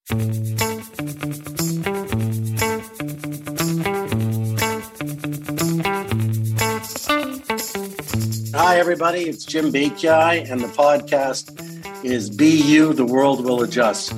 Hi, everybody. It's Jim Bakiai, and the podcast is Be You, the World Will Adjust.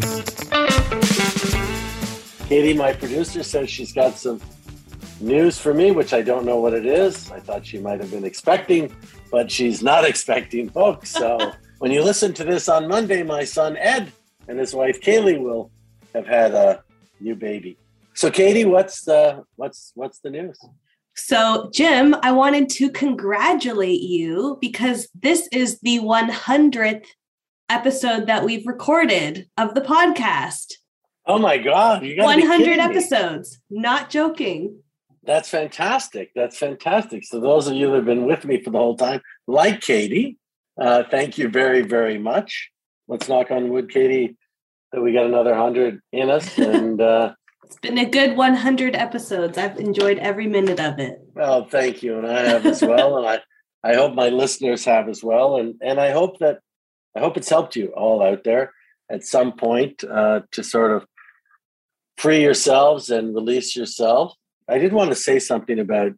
Katie, my producer, says she's got some news for me, which I don't know what it is. I thought she might have been expecting, but she's not expecting, folks. So when you listen to this on Monday, my son Ed and his wife Kaylee will have had a new baby. So, Katie, what's the news? So, Jim, I wanted to congratulate you because this is the 100th episode that we've recorded of the podcast. Oh my God. You got 100 episodes. Not joking. That's fantastic. That's fantastic. So those of you that have been with me for the whole time, like Katie, thank you very, very much. Let's knock on wood, Katie, that we got another 100 in us. And it's been a good 100 episodes. I've enjoyed every minute of it. Well, thank you. And I have as well. And I hope my listeners have as well. And I hope it's helped you all out there at some point to sort of free yourselves and release yourself. I did want to say something about,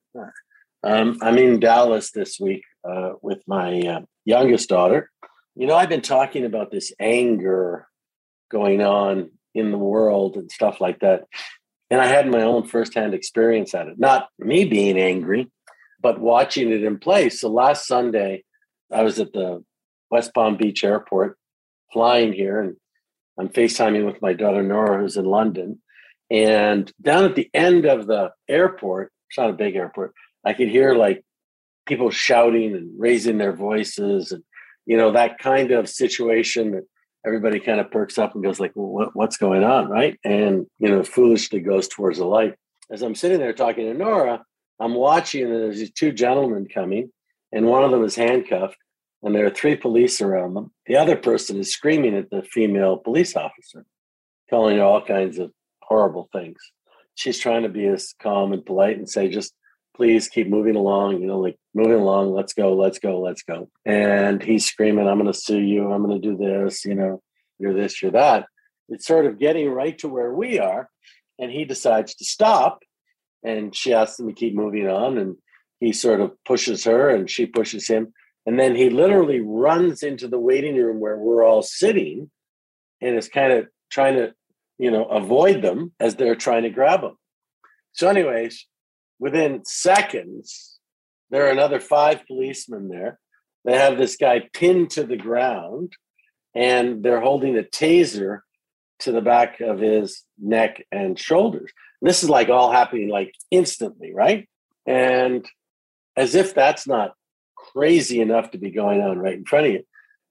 I'm in Dallas this week with my youngest daughter. You know, I've been talking about this anger going on in the world and stuff like that. And I had my own firsthand experience at it. Not me being angry, but watching it in play. So last Sunday, I was at the West Palm Beach airport flying here, and I'm FaceTiming with my daughter Nora, who's in London. And down at the end of the airport, it's not a big airport, I could hear like people shouting and raising their voices and, you know, that kind of situation that everybody kind of perks up and goes like, well, what's going on, right? And, you know, foolishly goes towards the light. As I'm sitting there talking to Nora, I'm watching and there's these two gentlemen coming, and one of them is handcuffed, and there are three police around them. The other person is screaming at the female police officer, calling her all kinds of horrible things. She's trying to be as calm and polite and say, just please keep moving along, you know, like moving along, let's go, let's go, let's go. And he's screaming, I'm going to sue you, I'm going to do this, you know, you're this, you're that. It's sort of getting right to where we are. And he decides to stop, and she asks him to keep moving on. And he sort of pushes her and she pushes him. And then he literally runs into the waiting room where we're all sitting and is kind of trying to, you know, avoid them as they're trying to grab him. So anyways, within seconds, there are another 5 policemen there. They have this guy pinned to the ground, and they're holding a taser to the back of his neck and shoulders. And this is like all happening like instantly, right? And as if that's not crazy enough to be going on right in front of you,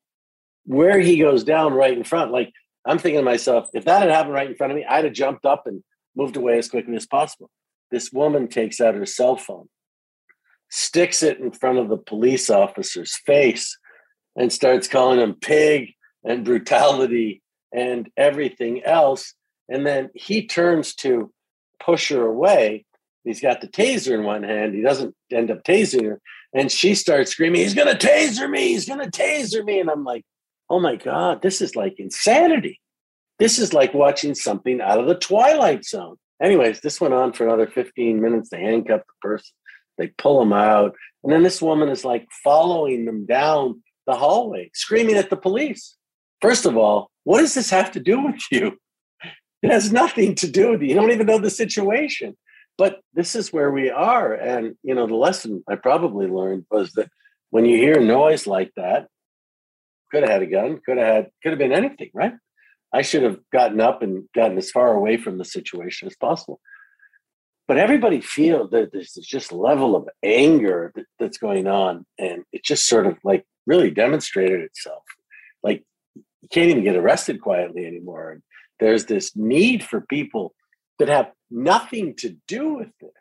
where he goes down right in front, like I'm thinking to myself, if that had happened right in front of me, I'd have jumped up and moved away as quickly as possible. This woman takes out her cell phone, sticks it in front of the police officer's face, and starts calling him pig and brutality and everything else. And then he turns to push her away. He's got the taser in one hand. He doesn't end up tasing her. And she starts screaming, he's going to taser me. He's going to taser me. And I'm like, oh my God, this is like insanity. This is like watching something out of the Twilight Zone. Anyways, this went on for another 15 minutes. They handcuff the person. They pull him out. And then this woman is like following them down the hallway, screaming at the police. First of all, what does this have to do with you? It has nothing to do with you. You don't even know the situation. But this is where we are. And, you know, the lesson I probably learned was that when you hear noise like that, could have had a gun, could have been anything, right? I should have gotten up and gotten as far away from the situation as possible. But everybody feels that there's just level of anger that's going on. And it just sort of like really demonstrated itself. Like you can't even get arrested quietly anymore. And there's this need for people that have nothing to do with this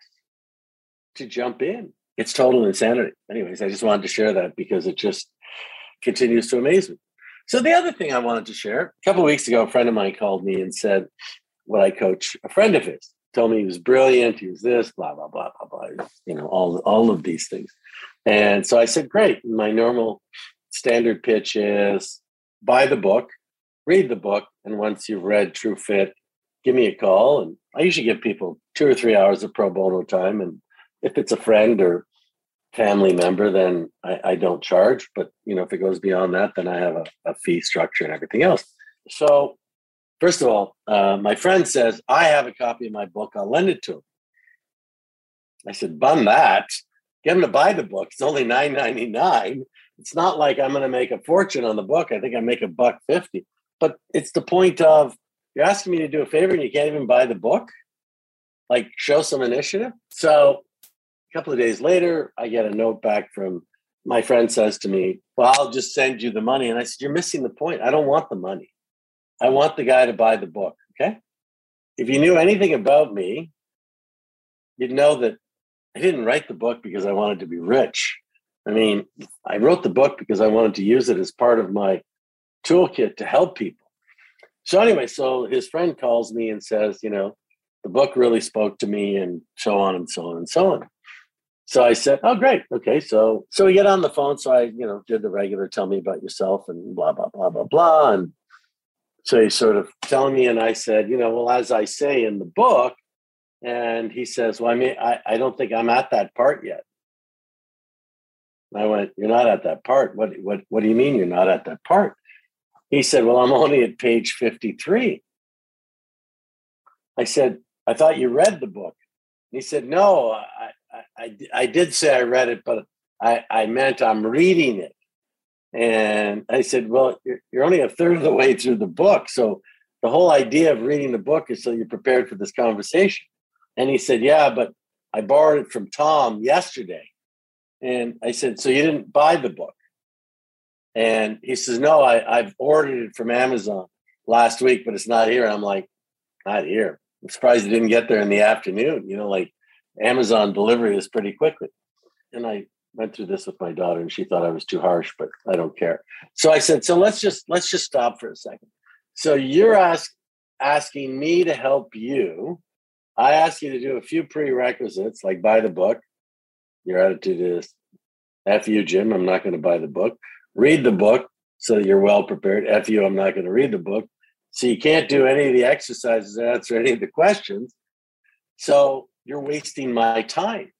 to jump in. It's total insanity. Anyways, I just wanted to share that because it just continues to amaze me. So the other thing I wanted to share, a couple of weeks ago, a friend of mine called me and said, would I coach a friend of his? Told me he was brilliant, he was this, blah, blah, blah, blah, blah, you know, all of these things. And so I said, great. My normal standard pitch is buy the book, read the book. And once you've read True Fit, give me a call. And I usually give people 2 or 3 hours of pro bono time. And if it's a friend or family member, then I don't charge. But, if it goes beyond that, then I have a fee structure and everything else. So first of all, my friend says, I have a copy of my book. I'll lend it to him. I said, bun that. Get him to buy the book. It's only $9.99. It's not like I'm going to make a fortune on the book. I think I make $1.50. But it's the point of, you're asking me to do a favor and you can't even buy the book? Like, show some initiative? So a couple of days later, I get a note back from my friend says to me, well, I'll just send you the money. And I said, you're missing the point. I don't want the money. I want the guy to buy the book, okay? If you knew anything about me, you'd know that I didn't write the book because I wanted to be rich. I mean, I wrote the book because I wanted to use it as part of my toolkit to help people. So anyway, so his friend calls me and says, the book really spoke to me and so on and so on and so on. So I said, oh, great. Okay. So we get on the phone. So I, did the regular tell me about yourself and blah, blah, blah, blah, blah. And so he's sort of telling me, and I said, well, as I say in the book, and he says, well, I don't think I'm at that part yet. And I went, you're not at that part. What do you mean you're not at that part? He said, well, I'm only at page 53. I said, I thought you read the book. He said, no, I did say I read it, but I meant I'm reading it. And I said, well, you're only a third of the way through the book. So the whole idea of reading the book is so you're prepared for this conversation. And he said, yeah, but I borrowed it from Tom yesterday. And I said, so you didn't buy the book? And he says, no, I've ordered it from Amazon last week, but it's not here. And I'm like, not here. I'm surprised it didn't get there in the afternoon. Like Amazon delivery is pretty quickly. And I went through this with my daughter and she thought I was too harsh, but I don't care. So I said, so let's just stop for a second. So you're asking me to help you. I asked you to do a few prerequisites, like buy the book. Your attitude is, F you, Jim, I'm not going to buy the book. Read the book so that you're well prepared. F you, I'm not going to read the book. So you can't do any of the exercises or answer any of the questions. So you're wasting my time.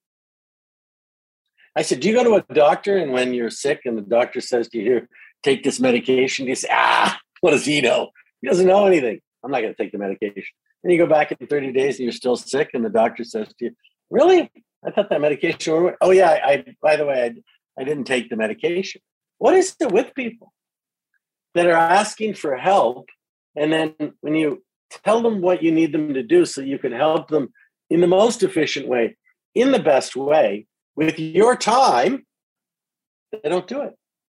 I said, do you go to a doctor and when you're sick and the doctor says to you, here, take this medication, you say, what does he know? He doesn't know anything. I'm not going to take the medication. And you go back in 30 days and you're still sick and the doctor says to you, really? I thought that medication were... Oh, yeah, by the way, I didn't take the medication. What is it with people that are asking for help? And then when you tell them what you need them to do so you can help them in the most efficient way, in the best way, with your time, they don't do it.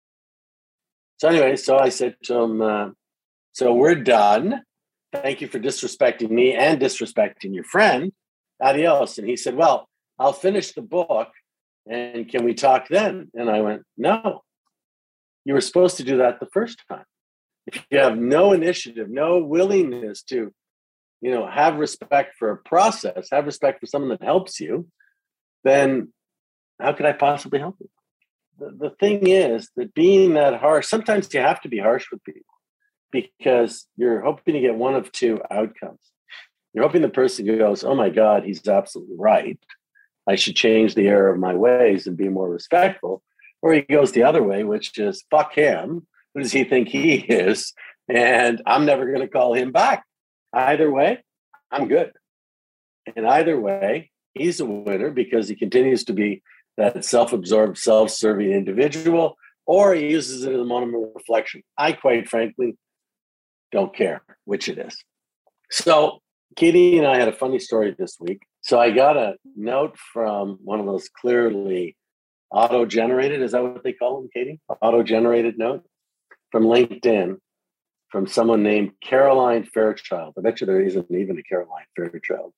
So anyway, so I said to him, so we're done. Thank you for disrespecting me and disrespecting your friend. Adios. And he said, well, I'll finish the book and can we talk then? And I went, no, you were supposed to do that the first time. If you have no initiative, no willingness to, have respect for a process, have respect for someone that helps you, then how could I possibly help you? The thing is that being that harsh, sometimes you have to be harsh with people because you're hoping to get one of two outcomes. You're hoping the person goes, oh my God, he's absolutely right. I should change the error of my ways and be more respectful. Or he goes the other way, which is, fuck him. Who does he think he is? And I'm never going to call him back. Either way, I'm good. And either way, he's a winner because he continues to be that self-absorbed, self-serving individual, or he uses it as a moment of reflection. I, quite frankly, don't care which it is. So Katie and I had a funny story this week. So I got a note from one of those clearly auto-generated, is that what they call them, Katie? Auto-generated note from LinkedIn from someone named Caroline Fairchild. I bet you there isn't even a Caroline Fairchild.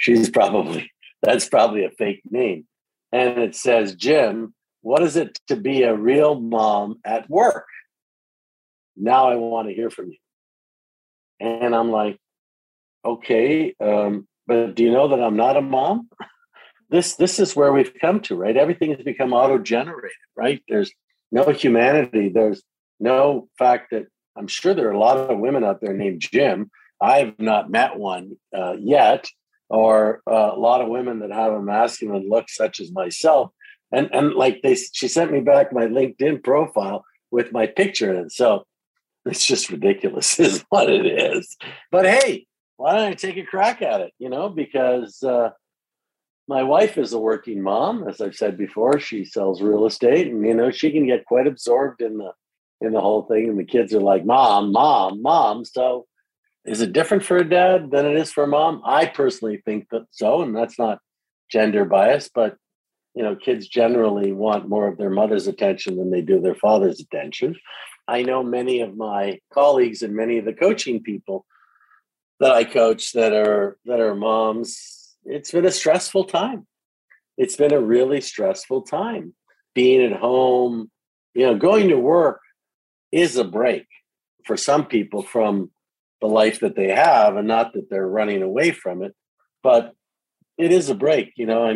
That's probably a fake name. And it says, Jim, what is it to be a real mom at work? Now I want to hear from you. And I'm like, okay, but do you know that I'm not a mom? This is where we've come to, right? Everything has become auto-generated, right? There's no humanity. There's no fact that I'm sure there are a lot of women out there named Jim. I've not met one yet, or a lot of women that have a masculine look, such as myself. And like she sent me back my LinkedIn profile with my picture in it. So it's just ridiculous, is what it is. But hey, why don't I take a crack at it? Because my wife is a working mom, as I've said before. She sells real estate, and she can get quite absorbed in the whole thing. And the kids are like, "Mom, mom, mom." So, is it different for a dad than it is for a mom? I personally think that so, and that's not gender bias, but kids generally want more of their mother's attention than they do their father's attention. I know many of my colleagues and many of the coaching people that I coach that are moms. It's been a stressful time. It's been a really stressful time. Being at home, going to work is a break for some people from the life that they have, and not that they're running away from it, but it is a break.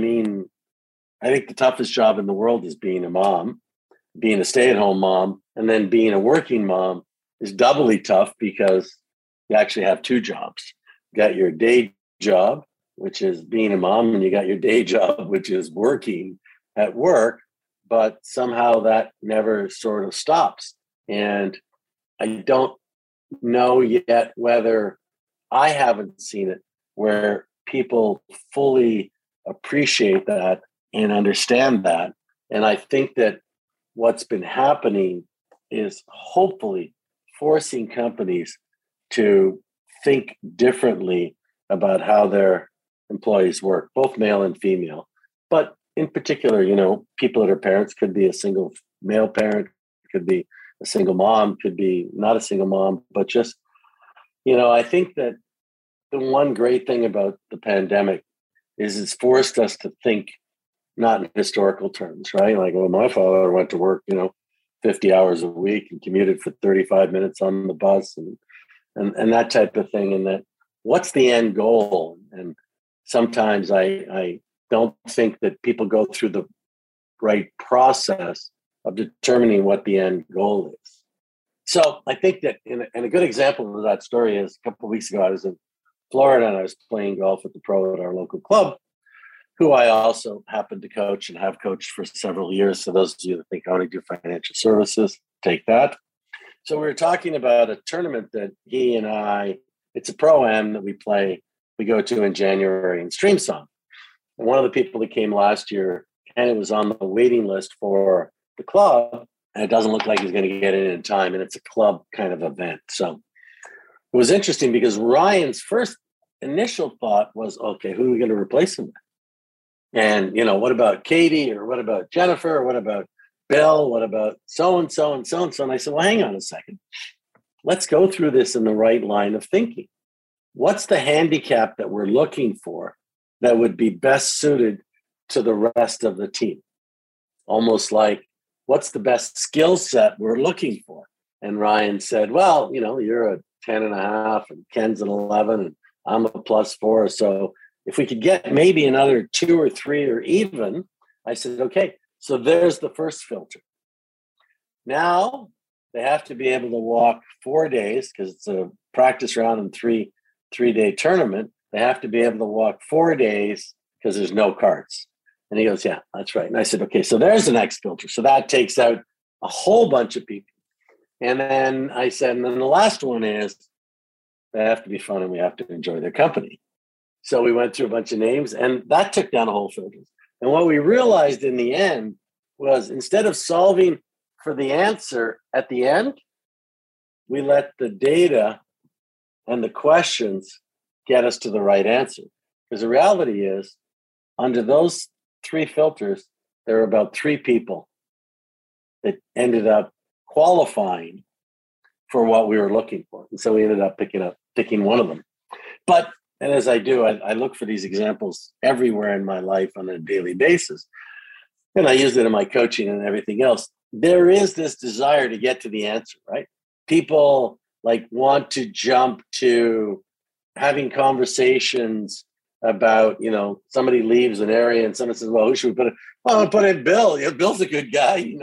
I think the toughest job in the world is being a mom, being a stay-at-home mom, and then being a working mom is doubly tough because you actually have two jobs. You got your day job, which is being a mom, and you got your day job, which is working at work, but somehow that never sort of stops. And I don't know yet whether I haven't seen it where people fully appreciate that and understand that. And I think that what's been happening is hopefully forcing companies to think differently about how their employees work, both male and female. But in particular, people that are parents, could be a single male parent, could be a single mom, could be not a single mom, but just, I think that the one great thing about the pandemic is it's forced us to think not in historical terms, right? Like, well, my father went to work, 50 hours a week and commuted for 35 minutes on the bus and that type of thing. And that what's the end goal? And sometimes I don't think that people go through the right process of determining what the end goal is. So I think that, and a good example of that story is a couple of weeks ago, I was in Florida and I was playing golf with the pro at our local club, who I also happen to coach and have coached for several years. So those of you that think I only do financial services, take that. So we were talking about a tournament that he and I, it's a pro-am that we go to in January in Streamsong. And one of the people that came last year kind of was on the waiting list for the club, and it doesn't look like he's going to get in time, and it's a club kind of event. So it was interesting because Ryan's first initial thought was, okay, who are we going to replace him with? And, what about Katie, or what about Jennifer, or what about Bill, what about so-and-so and so-and-so? And I said, well, hang on a second. Let's go through this in the right line of thinking. What's the handicap that we're looking for that would be best suited to the rest of the team? Almost like, what's the best skill set we're looking for? And Ryan said, well, you're a 10.5 and Ken's an 11 and I'm a +4. So if we could get maybe another 2 or 3 or even, I said, okay, so there's the first filter. Now they have to be able to walk 4 days because it's a practice round and three-day tournament. They have to be able to walk 4 days because there's no carts. And he goes, yeah, that's right. And I said, okay, so there's the next filter. So that takes out a whole bunch of people. And then I said, and then the last one is they have to be fun and we have to enjoy their company. So we went through a bunch of names and that took down a whole filter. And what we realized in the end was instead of solving for the answer at the end, we let the data and the questions get us to the right answer. Because the reality is, under those 3 filters, there are about 3 people that ended up qualifying for what we were looking for. And so we ended up picking one of them. But, and as I do, I look for these examples everywhere in my life on a daily basis. And I use it in my coaching and everything else. There is this desire to get to the answer, right? People want to jump to having conversations about, somebody leaves an area and someone says, well, who should we put in? Well, I'll put in Bill. Bill's a good guy,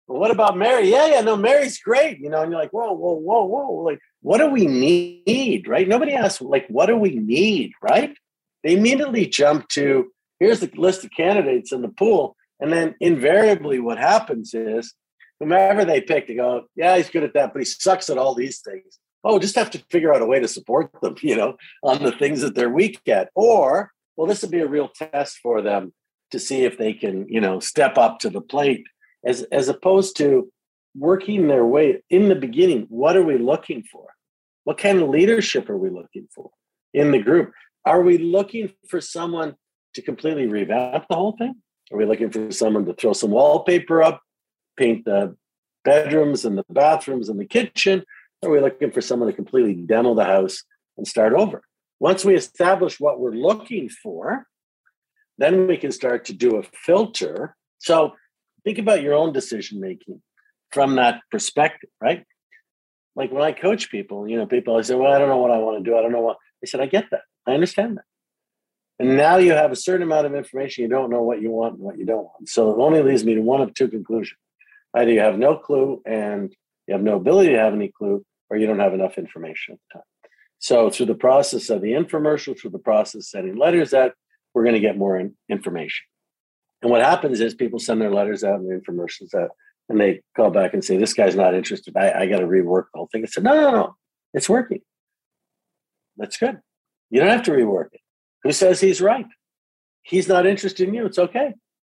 Well, what about Mary? Yeah, no, Mary's great. And you're like, whoa. Like, what do we need, right? Nobody asks, like, what do we need, right? They immediately jump to, here's the list of candidates in the pool. And then invariably what happens is whomever they pick, they go, yeah, he's good at that, but he sucks at all these things. Oh, just have to figure out a way to support them, on the things that they're weak at. Or, well, this would be a real test for them to see if they can, step up to the plate as opposed to working their way in the beginning. What are we looking for? What kind of leadership are we looking for in the group? Are we looking for someone to completely revamp the whole thing? Are we looking for someone to throw some wallpaper up, paint the bedrooms and the bathrooms and the kitchen? Or are we looking for someone to completely demo the house and start over? Once we establish what we're looking for, then we can start to do a filter. So think about your own decision making from that perspective, right? Like when I coach people, people always say, well, I don't know what I want to do. I don't know what. I said, I get that. I understand that. And now you have a certain amount of information. You don't know what you want and what you don't want. So it only leads me to one of two conclusions. Either you have no clue and you have no ability to have any clue, or you don't have enough information at the time. So through the process of the infomercial, through the process of sending letters out, we're going to get more information. And what happens is people send their letters out and the infomercials out, and they call back and say, this guy's not interested. I got to rework the whole thing. I said, no. It's working. That's good. You don't have to rework it. Who says he's right? He's not interested in you. It's okay.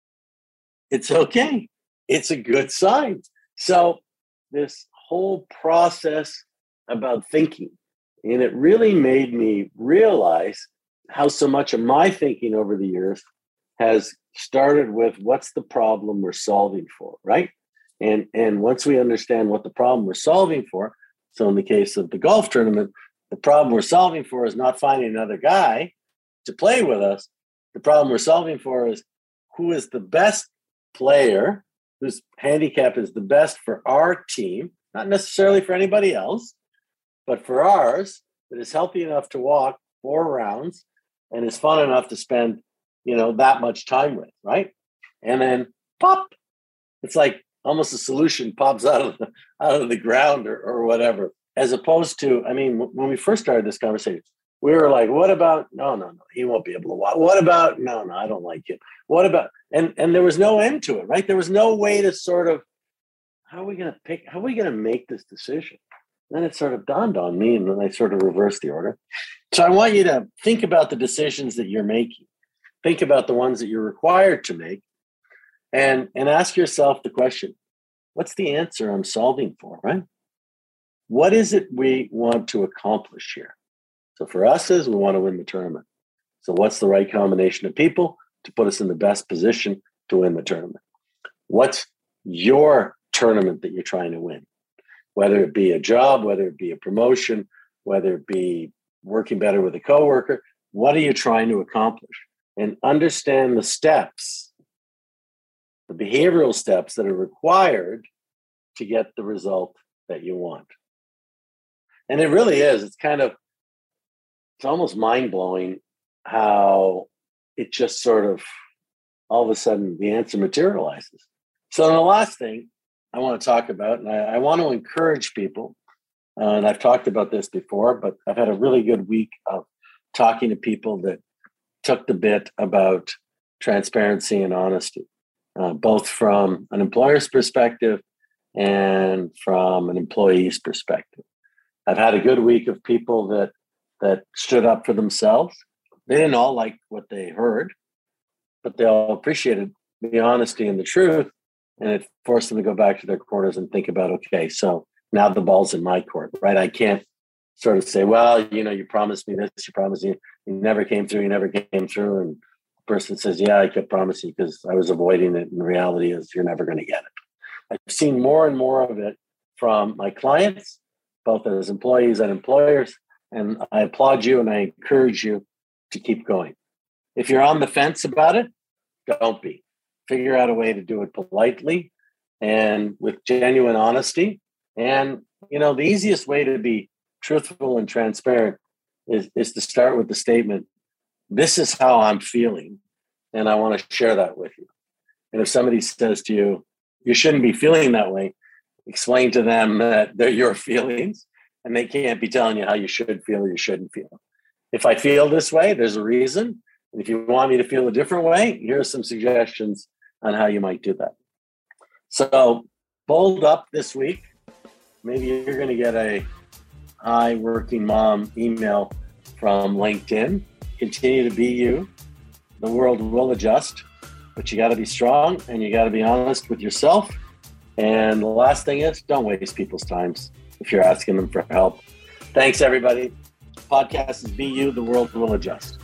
It's okay. It's a good sign. So this whole process about thinking, and it really made me realize how so much of my thinking over the years has started with what's the problem we're solving for, right? And once we understand what the problem we're solving for, so in the case of the golf tournament, the problem we're solving for is not finding another guy to play with us. The problem we're solving for is who is the best player, whose handicap is the best for our team, not necessarily for anybody else, but for ours, that is healthy enough to walk 4 rounds and is fun enough to spend, that much time with, right? And then pop, it's like almost a solution pops out of the ground or whatever. As opposed to, when we first started this conversation, we were like, what about, no, he won't be able to walk. What about, no, I don't like him. What about, and there was no end to it, right? There was no way to sort of, how are we going to make this decision? And then it sort of dawned on me, and then I sort of reversed the order. So I want you to think about the decisions that you're making. Think about the ones that you're required to make, and ask yourself the question, what's the answer I'm solving for, right? What is it we want to accomplish here? So for us is we want to win the tournament. So what's the right combination of people to put us in the best position to win the tournament? What's your tournament that you're trying to win? Whether it be a job, whether it be a promotion, whether it be working better with a coworker, what are you trying to accomplish? And understand the steps, the behavioral steps that are required to get the result that you want. And it really is. It's almost mind-blowing how it just sort of, all of a sudden, the answer materializes. So the last thing I want to talk about, and I want to encourage people, and I've talked about this before, but I've had a really good week of talking to people that took the bit about transparency and honesty, both from an employer's perspective and from an employee's perspective. I've had a good week of people that stood up for themselves. They didn't all like what they heard, but they all appreciated the honesty and the truth, and it forced them to go back to their quarters and think about, okay, so now the ball's in my court, right? I can't sort of say, well, you promised me this, you promised me, you never came through, and the person says, yeah, I kept promising because I was avoiding it, and the reality is you're never going to get it. I've seen more and more of it from my clients, both as employees and employers, and I applaud you and I encourage you to keep going. If you're on the fence about it, don't be. Figure out a way to do it politely and with genuine honesty. And, the easiest way to be truthful and transparent is to start with the statement, this is how I'm feeling, and I want to share that with you. And if somebody says to you, you shouldn't be feeling that way, explain to them that they're your feelings and they can't be telling you how you should feel or you shouldn't feel. If I feel this way, there's a reason. And if you want me to feel a different way, here are some suggestions on how you might do that. So bold up this week. Maybe you're going to get a hi working mom email from LinkedIn. Continue to be you. The world will adjust, but you got to be strong and you got to be honest with yourself. And the last thing is, don't waste people's times if you're asking them for help. Thanks, everybody. Podcast is Be You. The world will adjust.